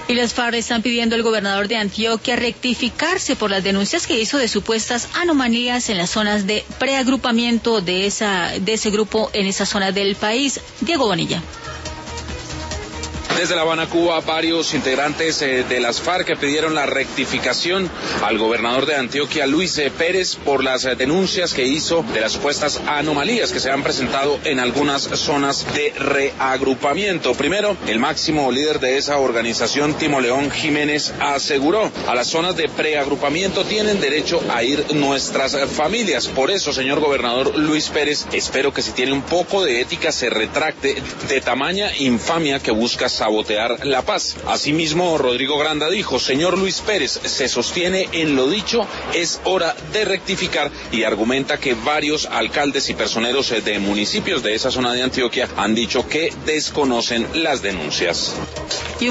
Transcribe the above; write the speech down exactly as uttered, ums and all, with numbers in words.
Y las FARC están pidiendo al gobernador de Antioquia rectificarse por las denuncias que hizo de supuestas anomalías en las zonas de preagrupamiento de esa de ese grupo en esa zona del país. Diego Bonilla. Desde La Habana, Cuba, varios integrantes eh, de las FARC que pidieron la rectificación al gobernador de Antioquia, Luis eh, Pérez, por las eh, denuncias que hizo de las supuestas anomalías que se han presentado en algunas zonas de reagrupamiento. Primero, el máximo líder de esa organización, Timo León Jiménez, aseguró: a las zonas de preagrupamiento tienen derecho a ir nuestras familias. Por eso, señor gobernador Luis Pérez, espero que si tiene un poco de ética se retracte de tamaña infamia que busca sabotear la paz. Asimismo, Rodrigo Granda dijo: señor Luis Pérez, se sostiene en lo dicho, es hora de rectificar, y argumenta que varios alcaldes y personeros de municipios de esa zona de Antioquia han dicho que desconocen las denuncias.